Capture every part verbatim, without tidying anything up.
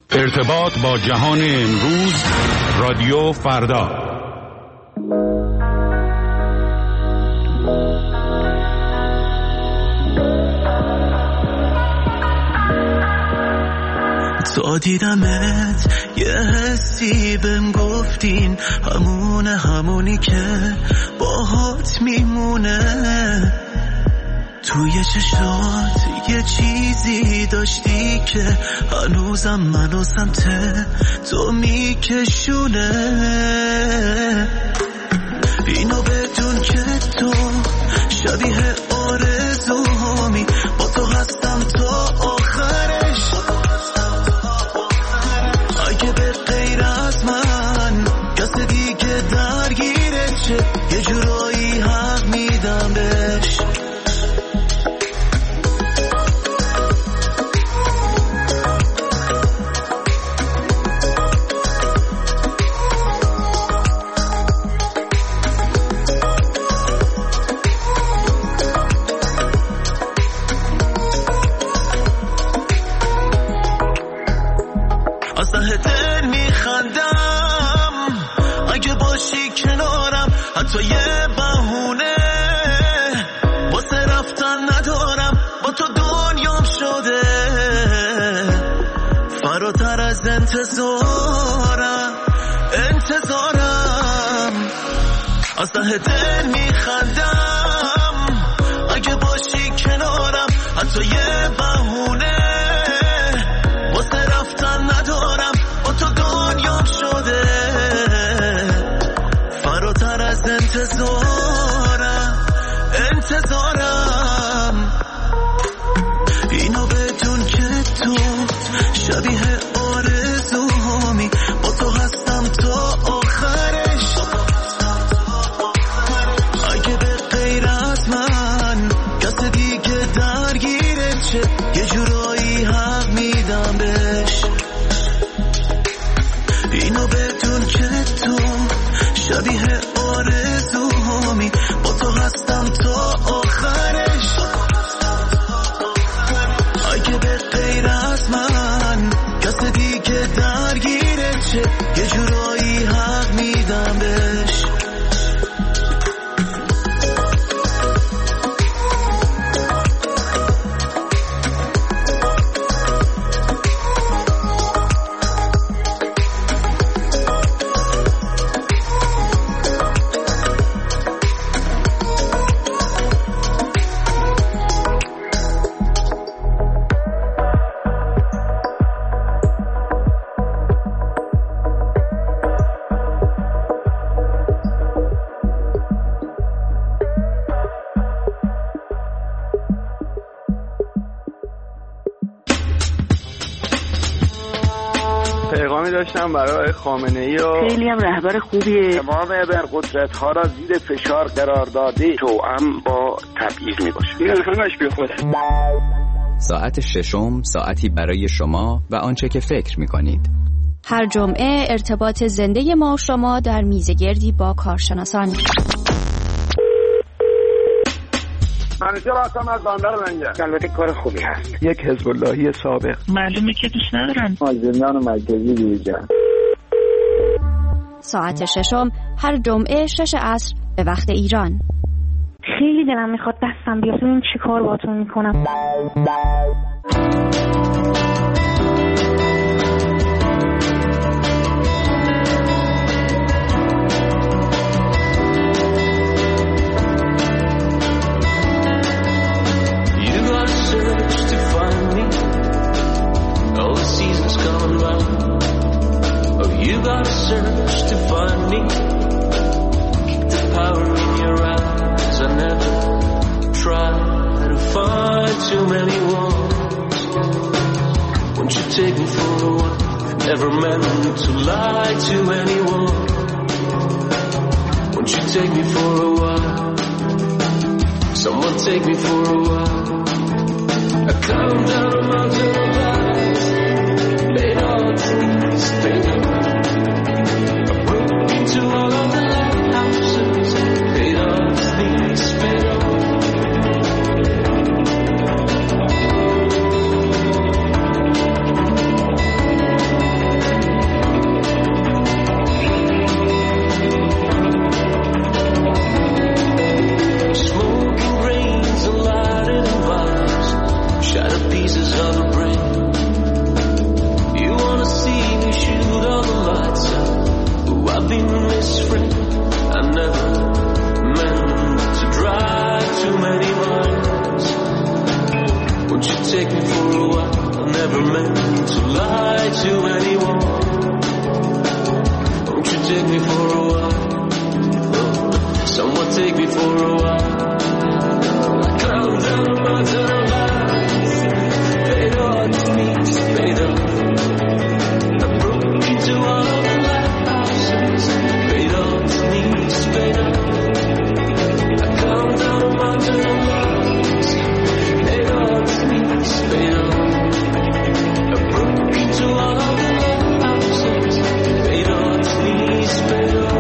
ارتباط با جهان امروز، رادیو فردا. تو دیدمت یه حسی بهم گفتین همونه همونی که باهات میمونه. توی چشات یه چیزی داشتی که هنوزم منو سمت تو میکشونه. اینو بدون که تو شبیه آرزوهامی، با تو هستم تا آخرش. اگه به غیر از من کس دیگه درگیرت شه، یه جورایی حق میدم بهش. حتی یه بهونه واسه رفتن ندارم، با تو دنیام شده فراتر از انتظارم. انتظارم از ته دل میخندم اگه باشی کنارم. حتی یه بهونه واسه رفتن ندارم، با تو دنیام شده فراتر از انتظارم. انتظارم اینو بدون که تو شبیه آرزوهامی، با تو هستم تا آخرش. اگه به غیر از من کس دیگه درگیرت شه، یه جورایی حق میدم بهش. اینو بدون که تو شبیه آرزوهامی، با تو هستم تا آخرش. اگه به غیر از من کس دیگه درگیرت شه، یه جورایی حق میدم بهش. داشتم برای خامنه‌ای و خیلی هم رهبر خوبیه. تمام ابرقدرت‌ها را زیر فشار قرار داده، توأم با تبعیض میباشه. این همش بی خوده. ساعت ششم، ساعتی برای شما و آنچه که فکر میکنید. هر جمعه ارتباط زنده ما و شما در میزگردی با کارشناسان. منیجر هستم از بندر منجر. البته کار خوبی هست. یک حزب اللهی سابق. معلومه که دوست ندارن. از زندان مرکزی بیرون. ساعت ششم هر جمعه شش عصر به وقت ایران. خیلی دلم میخواد دستم بیاد، ببین چی کار باهاتون میکنم. You gotta search to find me. Keep the power in your eyes. I never try to find too many ones. Won't you take me for a while? Never meant to lie to anyone. Won't you take me for a while? Someone take me for a while. I come down a mountain of eyes. Laid on trees, baby. To all of the lighthouses, paid off these spills. meant to lie to anyone. Won't you take me for a while? Someone take me for a while. I climb down a mountain of lies. Fade on me, fade on. I broke into all of the lighthouses. Fade on knees, fade on. I climb down a mountain of lies. Fade on knees, fade on. I broke into all of the lighthouses. Fade on knees, fade on.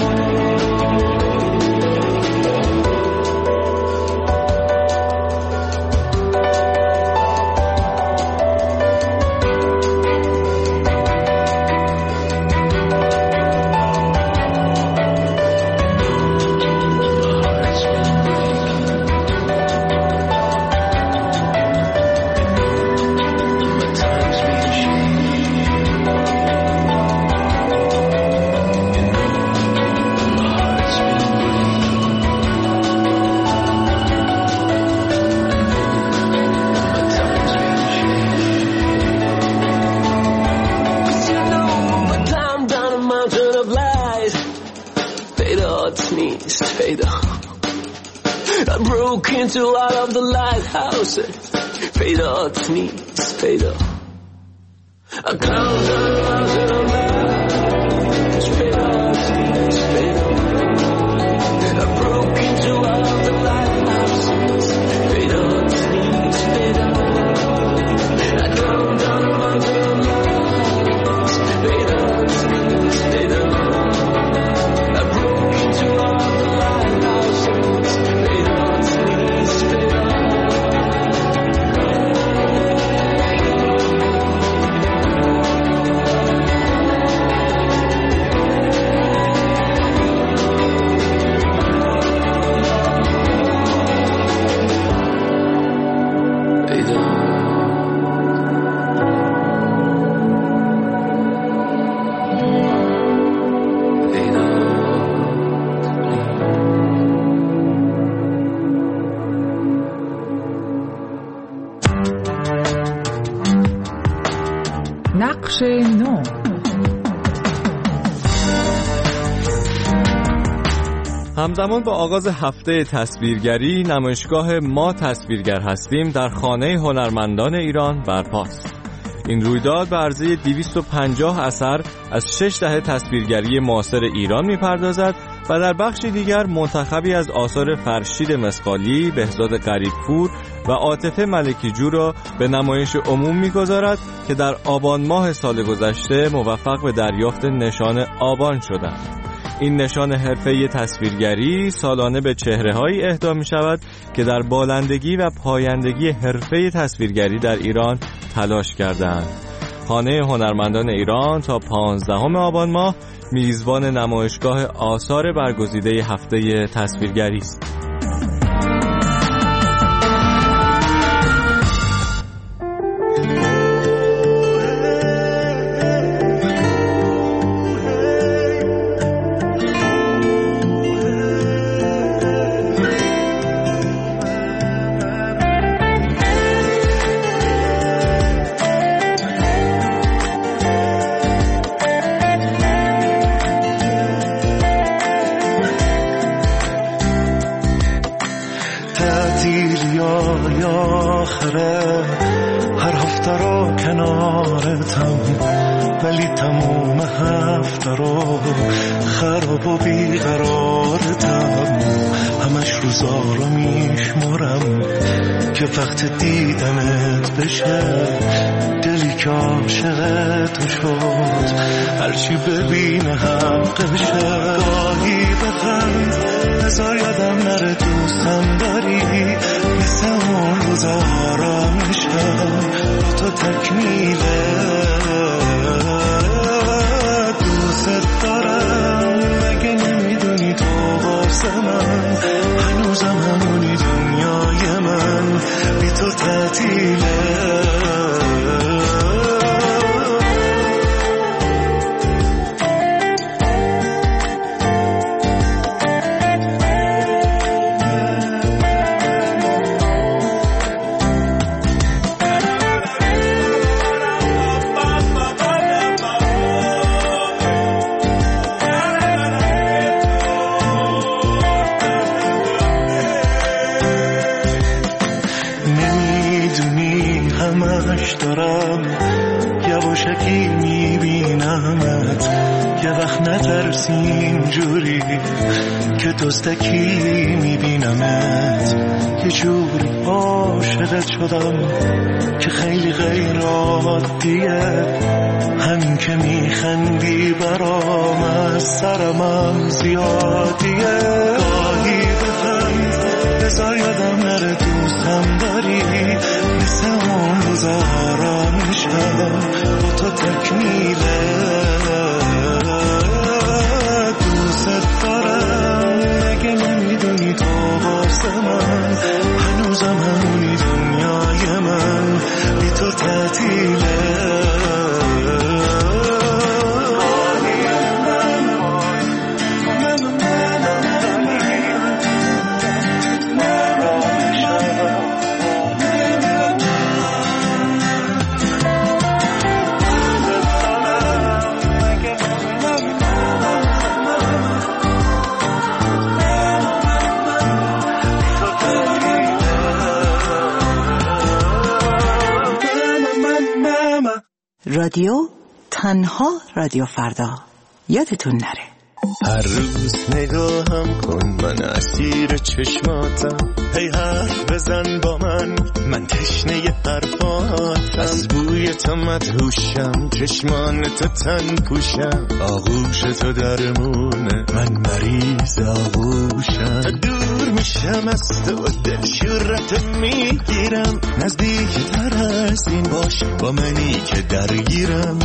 I broke into all of the lighthouses. Fade out, sneeze, fade out. I climbed down the mountain of lights. Fade out, sneeze, fade out. I broke into all of the lighthouses. Fade out, sneeze, fade out. I climbed down the mountain of lights. Fade out, sneeze, fade out. I broke into all of the lighthouses. Fade out, sneeze, fade out. نقش نو. همزمان با آغاز هفته تصویرگری، نمایشگاه ما تصویرگر هستیم در خانه هنرمندان ایران برپاست. این رویداد به عرضه دویست و پنجاه اثر از شش دهه تصویرگری معاصر ایران می‌پردازد و در بخش دیگر منتخبی از آثار فرشید مسقالی، بهزاد غریب‌پور و عاطفه ملکی جو را به نمایش عموم می‌گذارد که در آبان ماه سال گذشته موفق به دریافت نشان آبان شدند. این نشان حرفه‌ای تصویرگری سالانه به چهره‌هایی اهدا می‌شود که در بالندگی و پایندگی حرفه تصویرگری در ایران تلاش کردند. خانه هنرمندان ایران تا پانزدهم آبان ماه میزبان نمایشگاه آثار برگزیده هفته تصویرگری است. هر هفته رو کنارتم، ولی تموم هفته رو خراب و بیقرارتم. همش روزا رو میشمرم که وقت دیدنت بشه، دلی که عاشق تو شد هرچی ببینه حقشه. گاهی بخند بذار یادم نره دوستم داری، مثل اون روزا آرامشم با تو تکمیله. دوست دارم مگه نمیدونی تو واسه من هنوزم همونی، دنیای من بی تو تعطیله. یکی میبینمت، یه وقت نترسی اینجوری که دزدکی میبینمت، یه جوری عاشقت شدم که خیلی غیر عادیه، همین که میخندی برام از سرمم زیادیه. گاهی بخند بذار یادم نره دوستم داری، مثل اون روز آرامشم با تو تکمیله. دوست دارم اگه نمیدونی تو واسه من، هنوزم همونی دنیای من، بی تو تعطیله. رادیو تنها رادیو فردا، یادتون نره. هر روز نگاهم کن، من اسیر چشماتم، هی حرف بزن با من، من تشنه حرفاتم، از بوی تو مدهوشم، چشمان تو تن پوشم، آغوش تو درمونه، من مریض آغوشم. دور میشم از تو، دل شورت میگیرم، نزدیک تر از این باش با منی که درگیرم.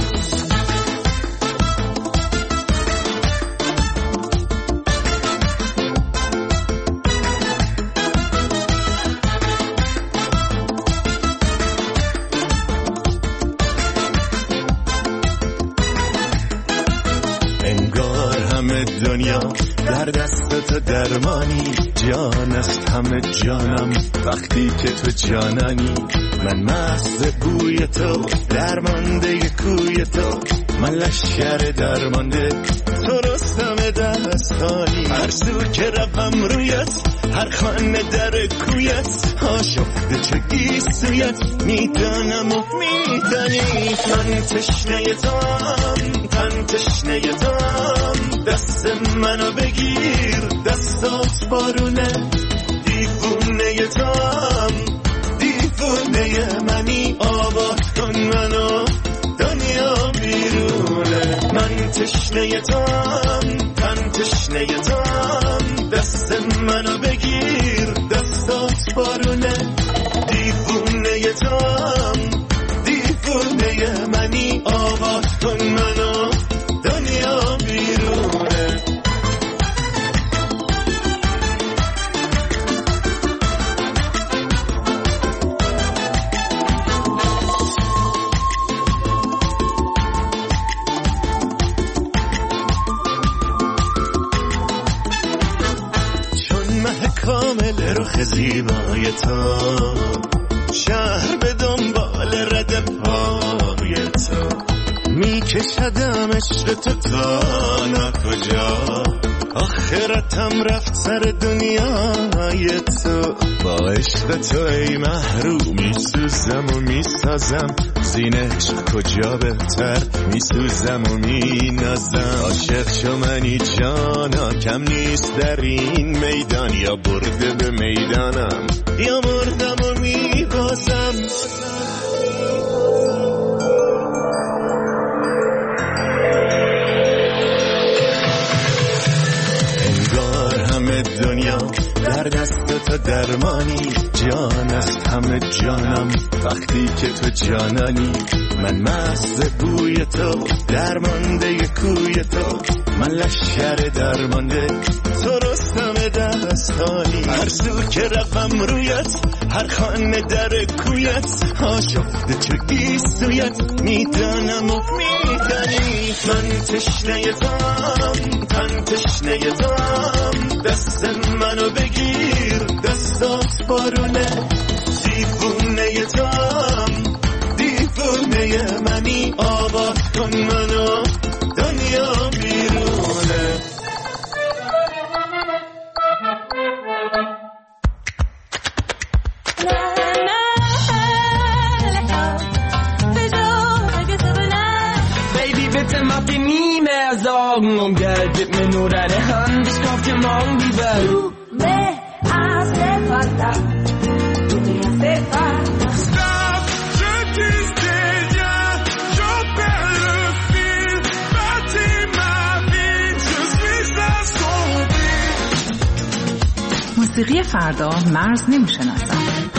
دنیا در دست تو درمانی، جان است همه جانم وقتی که تو جانانی. من مست بوی تو، درمانده کوی تو، من لشکر درمانده، تو رستم دستانی. هر سو که روم رویت، هر خانه در کویت، آشفته چه گیسویت، میدانم و میدانی. من تشنه تام، تن تشنه تام، دست منو بگیر، دستات بارونه، دیوونه تام، دیوونه منی، آباد کن منو، دنیا بیرونه. من تشنه تام، تن تشنه تام، دست منو بگیر، دستات بارونه، دیوونه تام، دیوونه منی، آباد کن منو، دنیا بیرونه. چون مه کامل رخ زیبای تو، شهر به دنبال رد پای تو، میکشدم عشق تو تا نکجا، آخرتم رفت سر دنیای تو. با عشق تو ای محروم میسوزم و میسازم، زین عشق کجا بهتر میسوزم و مینازم. عاشق شو منی جانا، کم نیست در این میدان، یا برده به میدانم یا مردم و میبازم. دنیا در دست تو درمانی، جان است همه جانم وقتی که تو جانانی. من مست بوی تو، درمانده کوی تو، من لشکر درمانده، تو رستم دستانی. هر سو که روم رویت، هر خانه در کویت، آشفته چه گیسویت، میدانم و میدانی. من تشنه تام، تن تشنه تام، دست منو بگیر، دستات بارونه، دیوونه تام، دیوونه منی، آباد کن منو، دنیا بیرونه. لا لا لا لا mach dir nie mehr Sorgen um Geld, gib mir nur deine Hand, ich kauf dir morgen die Welt. Du me hace falta, du me hace falta. Stop, je dis rien, je perds le fil, bâtis ma vie, je suis assombri. موسیقی فردا مرز نمیشناسد.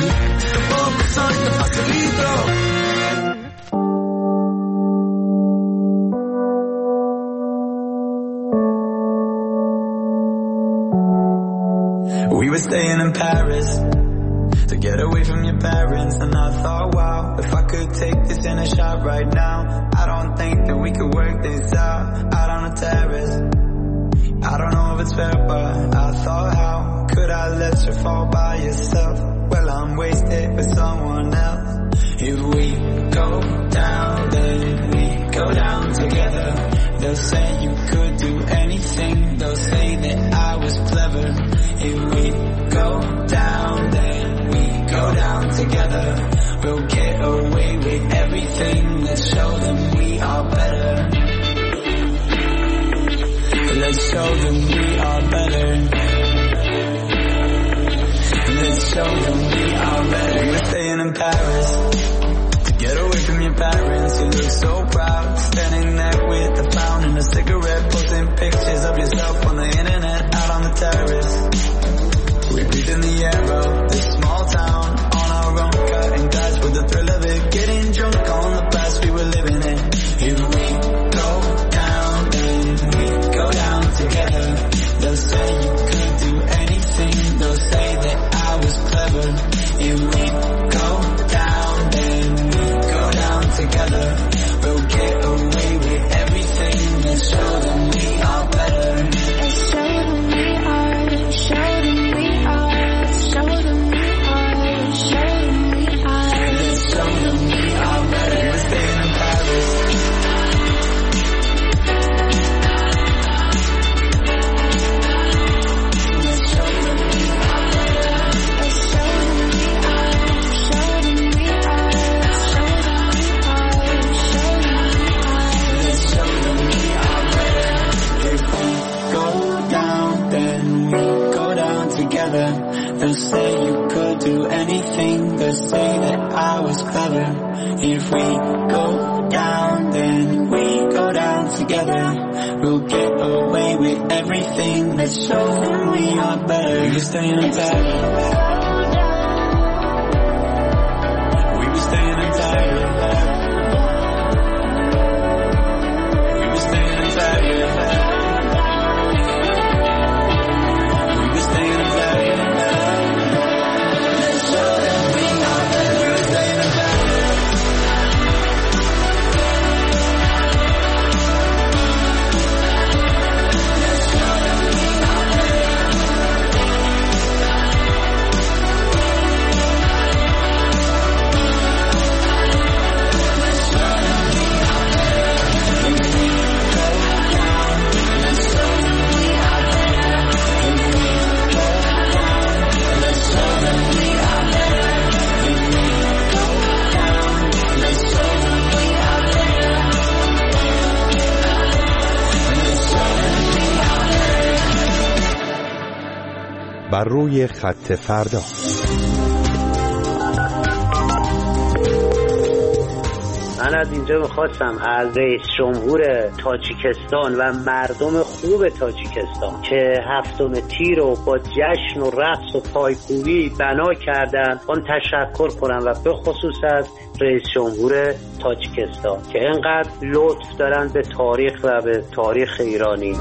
We were staying in Paris to get away from your parents, and I thought, wow, if I could take this in a shot right now, I don't think that we could work this out, out on a terrace. I don't know if it's fair, but I thought, how could I let you fall by yourself? Well, I'm wasted with someone else. If we go down, then we go down together. They'll say you could do anything, they'll say that I was clever. If we go down, then we go down together. We'll get away with everything, let's show them we are better. Let's show them we are better. Let's show them we are better. We were staying in Paris to get away from your parents. You look so proud, standing there with a pound and a cigarette, posting pictures of yourself on the internet, out on the terrace. We breathe in the air of this small town on our own, cutting glass with the thrill of it, getting drunk on the past we were living in. If we go down, then we go down together. They'll say you could do anything, they'll say that I was clever. If we go down, then we go down together. We'll get away with everything, let's show them we are better. Let's show them we are, show them we are, show them we are, show them we are. Let's show them we are better. We were staying in Paris. They'll say you could do anything, they'll say that I was clever. If we go down, then we go down together. We'll get away with everything, let's show them we are better. We were staying in Paris. We were staying in Paris. We were staying in Paris. بر روی خط فردا. من از اینجا میخواستم از رئیس جمهور تاجیکستان و مردم خوب تاجیکستان که هفتم تیر رو با جشن و رقص و پایکوبی بنا کردن آن تشکر کنم و به خصوص از رئیس جمهور تاجیکستان که اینقدر لطف دارن به تاریخ و به تاریخ ایرانی.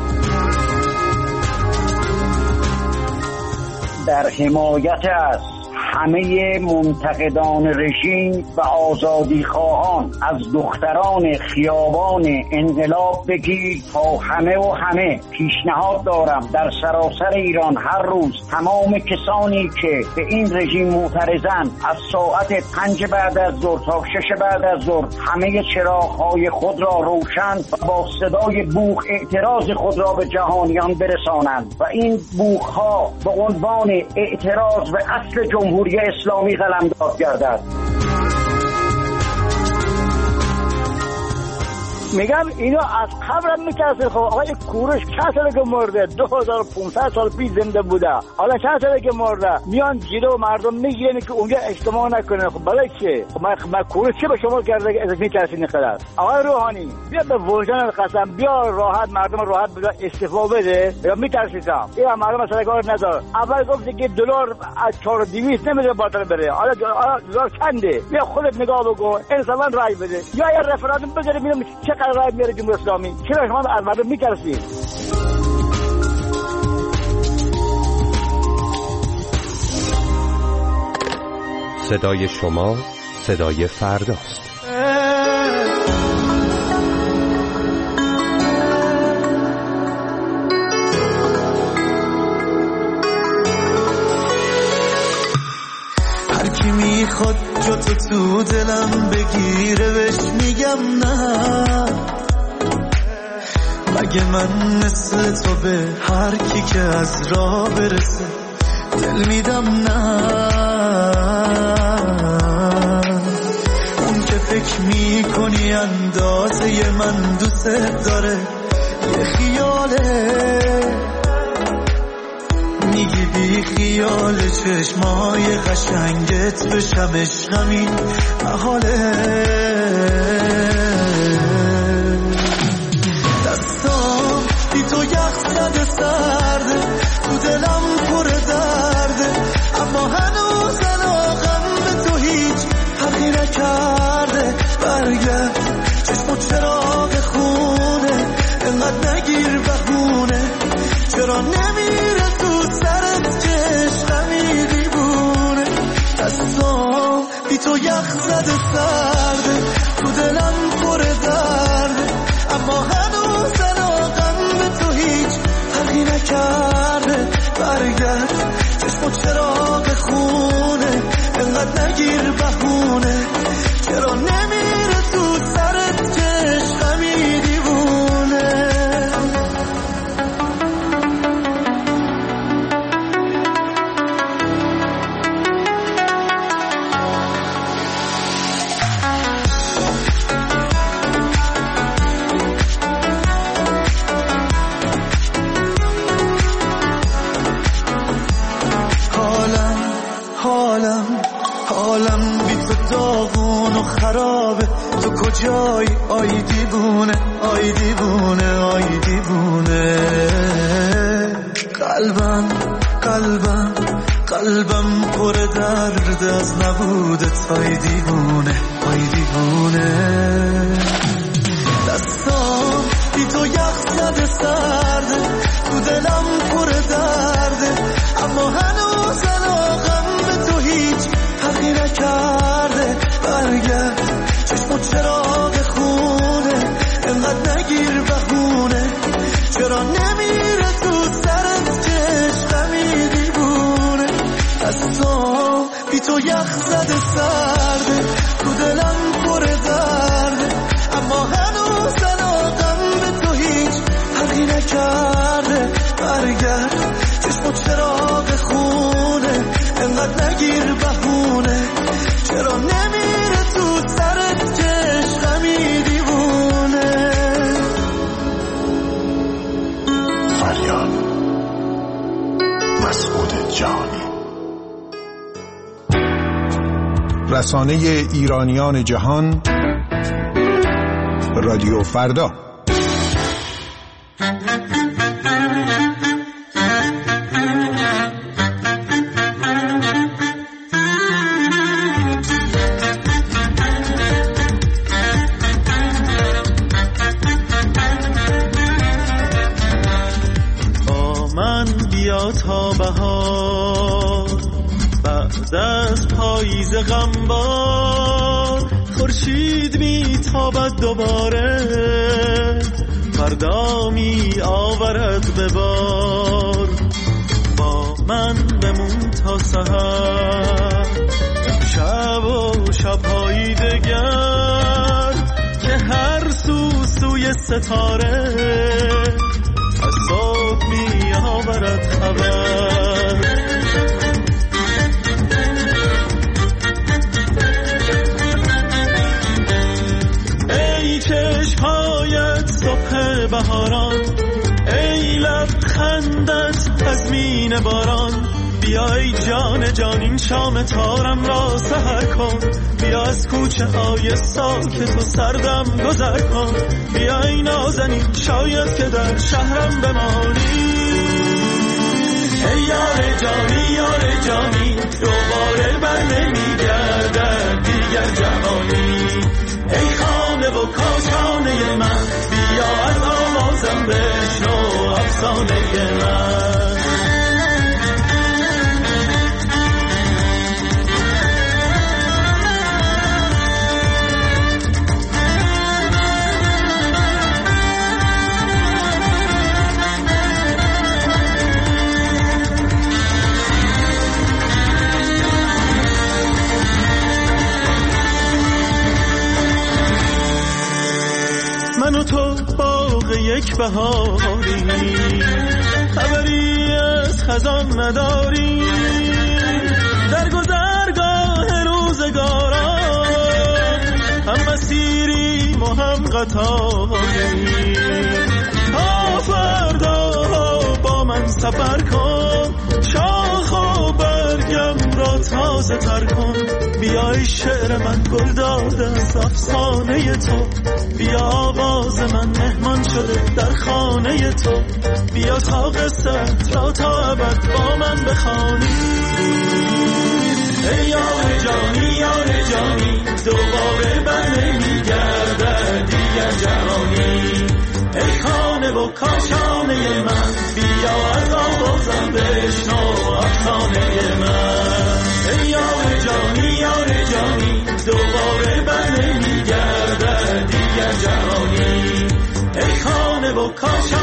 در حمایت از همه منتقدان رژیم و آزادی خواهان از دختران خیابان انقلاب بگیر تا همه و همه پیشنهاد دارم در سراسر ایران هر روز تمام کسانی که به این رژیم معترضن از ساعت پنج بعد از ظهر تا شش بعد از ظهر همه چراغ‌های خود را روشن و با صدای بوق اعتراض خود را به جهانیان برسانند و این بوق‌ها به عنوان اعتراض به اصل جمهوری اسلامی قلمداد گردد. میگم اینو از قبرم میترسه. خب آقا این کوروش چند ساله که مرده؟ دو هزار و پانصد سال پیش زنده بوده، حالا چند ساله که مرده؟ میان جلو مردم میگیرن که اونجا اجتماع نکنه. خب برای چه؟ خب من, من کوروش چه به شما کرده که ازش میترسید نقدر؟ آقای روحانی بیا به وجدان قسم، بیا راحت مردم راحت بده استعفا بده یا میترسیدم؟ این مردم اصلا کار نداره. اول گفت که دلار از چهار و دویست نمیده بالاتر بره، حالا دلار چنده؟ بیا خودت نگاه بکن، انصافا رای بده یا یه رفراندوم بذاره ببینم چقدر رای میاره جمهوری اسلامی. چرا شما از مردم میترسید؟ صدای شما صدای فرداست. هر کی میخواد جا تو تو دلم بگیره بهش میگم نه، مگه من مثل تو به هر کی که از راه برسه دل میدم؟ نه اون که فکر میکنی اندازه من دوست داره یه خیاله، میگی بی خیال چشمای قشنگت بشم عشقم این محاله. دستام بی تو یخ زده سرده، تو دلم پر درده، اما هنوز علاقم به تو هیچ حقی نکرده. برگرد چشم و چراغ خونه، انقدر نگیر بهونه، چرا نمیره تو سرت که عشقمی دیوونه. دستام بی تو یخ زده سرده، تو دلم پر درده، اما هنوز علاقم به تو هیچ حقی نکرده. برگرد چشم و چراغ خونه، انقدر نگیر بهونه، چرا نمیره تو سرت که عشقمی دیوونه. حالم بی تو داغون و خرابه، تو کجایی آی دیوونه، آی دیوونه، آی دیوونه. قلبم قلبم قلبم پر درد از نبودت، آی دیوونه، آی دیوونه. دستام بی تو یخ زده سرده، تو دلم پر درده، اما هنوز علاقم به تو هیچ حقی نکرده. برگرد چشم و چراغ خونه، انقدر نگیر بهونه، چرا نمیره تو سرت که عشقمی دیوونه. دستام بی تو یخ زده سرده، تو دلم پر درده، اما هنوز علاقم به تو هیچ حقی نکرده. برگرد چشم و چراغ خونه، انقدر نگیر بهونه، چرا نمیره تو سرت که عشقمی دیوونه. فریاد مسعود جانی. رسانه ایرانیان جهان، رادیو فردا. تا بهار بعد از پاییز غمبار، خورشید میتابد دوباره، فردا می آورد به بار. با من بمون تا سحر، شب و شب‌های دگر، که هر سو سوی ستاره از صبح می آورد خبر. ای چشم‌های بهاران، ای لبخندت تضمین باران. بیا ای جان جان این شام تارم را سحر کن، بیا از کوچه های ساکت و سردم گذر کن. بیا ای نازنین شاید که در شهرم بمانی. ای یار جانی یار جانی دوباره بر نمیگردد دیگر جوانی. ای خانه و کاشانه من بیا از آوازم بشنو افسانه من. من و تو باغ یک بهاری، خبری از خزان نداری. در گذرگاه روزگاران هم مسیریم و هم قطاری. تا فردا با من سفر کن، شاخ و برگم را تازه تر کن. بیای شعر من گل داده از افسانه تو، بیا آواز من مهمان شده در خانه تو. بیا تا قصت را تا ابد با من بخوانی. ای یار جانی یار جانی دوباره بر نمیگردد دیگر جهانی. ای خانه و کاشانه من بیا از آوازم بشنو افسانه من. ای یار جانی یار جانی دوباره بر نمیگردد دیگر جهانی. ای خانه و کاشانه